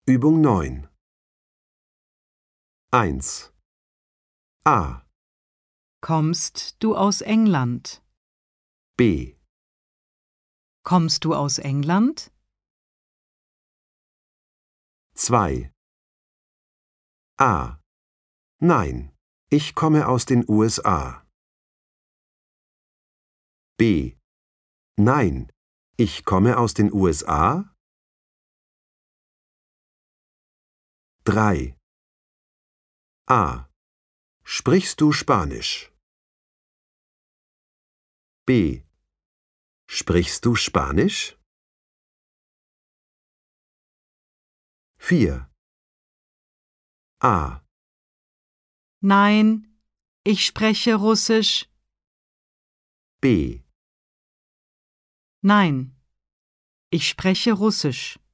Übung 9. 1. A. Kommst du aus England? B. Kommst du aus England? 2. A. Nein, ich komme aus den USA. B. Nein, ich komme aus den USA. 3. A. Sprichst du Spanisch? B. Sprichst du Spanisch? 4. A. Nein, ich spreche Russisch. B. Nein, ich spreche Russisch.